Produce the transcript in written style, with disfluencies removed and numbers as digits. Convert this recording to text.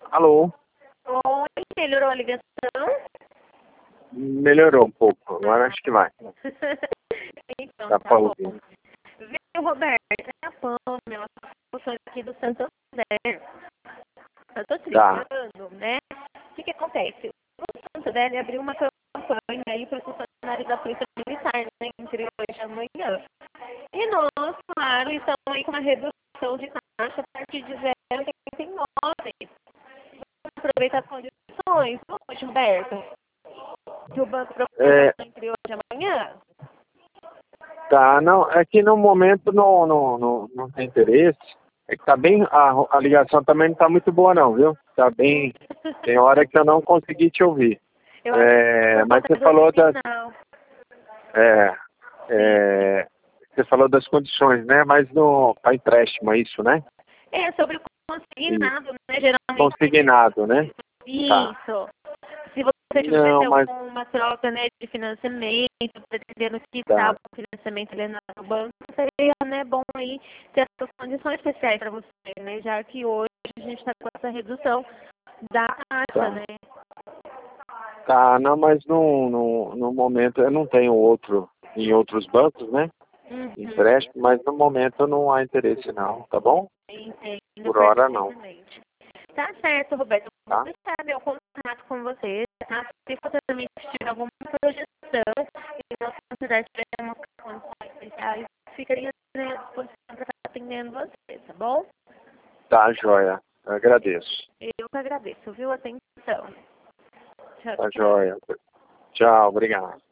Alô? Oi, melhorou a ligação? Melhorou um pouco, agora acho que vai. Então, Dá tá pra bom. ouvir. Viu, Roberto? É a Pâmela, eu sou aqui do Santander. Eu tô te Tá. ligando, né? O que que acontece? O Santander ele abriu uma campanha aí para os funcionários da Polícia Militar, né, entre hoje e amanhã. E nós, claro, estamos aí com uma redução de taxa a partir de 0,89. Vamos aproveitar as condições hoje, Roberto, que o banco É, proporciona entre hoje e amanhã. tá, não, é que no momento não tem interesse. É que tá bem, a ligação também não tá muito boa não, viu? Tá bem, tem hora que eu não consegui te ouvir. Eu acho que é por Mas conta você do falou sinal. é, você falou das condições, né? Mas para empréstimo, é isso, né? É sobre o Isso. consignado, né? Geralmente. Consignado, né? Tá. Isso. Se você Não, tivesse mas alguma troca, né, de financiamento, pretendendo quitar tá, o financiamento ali no banco, seria, né, bom aí ter essas condições especiais para você, né? Já que hoje a gente está com essa redução da taxa, tá. né? Tá, não, mas no momento eu não tenho outro em outros bancos, né? Uhum. Empréstimo, mas no momento não há interesse não, tá bom? Entendo Por hora não, perfeitamente. Tá certo, Roberto. Eu vou tá? deixar meu contato com você, tá? Se futuramente tiver alguma projeção e nossa sociedade tiver uma condições especiais, ficaria, né, à disposição para estar atendendo você, tá bom? Tá, joia. Eu agradeço. Eu que agradeço, viu? Atenção. Tchau, Tá, tchau. joia. Tchau, obrigado.